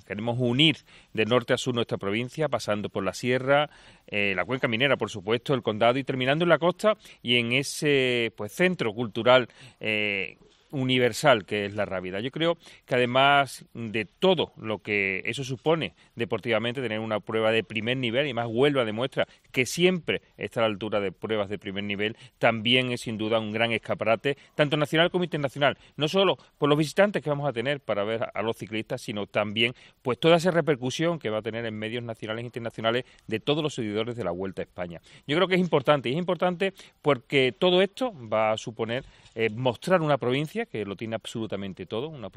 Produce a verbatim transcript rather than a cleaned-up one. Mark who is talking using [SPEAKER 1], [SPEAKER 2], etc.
[SPEAKER 1] Queremos unir de norte a sur nuestra provincia, pasando por la sierra, eh, la cuenca minera, por supuesto, el condado y terminando en la costa y en ese pues centro cultural eh, universal que es la Rábida. Yo creo que además de todo lo que eso supone deportivamente, tener una prueba de primer nivel, y más Huelva demuestra que siempre está a la altura de pruebas de primer nivel, también es sin duda un gran escaparate, tanto nacional como internacional, no solo por los visitantes que vamos a tener para ver a los ciclistas, sino también pues toda esa repercusión que va a tener en medios nacionales e internacionales de todos los seguidores de la Vuelta a España. Yo creo que es importante, y es importante porque todo esto va a suponer eh, mostrar una provincia que lo tiene absolutamente todo, una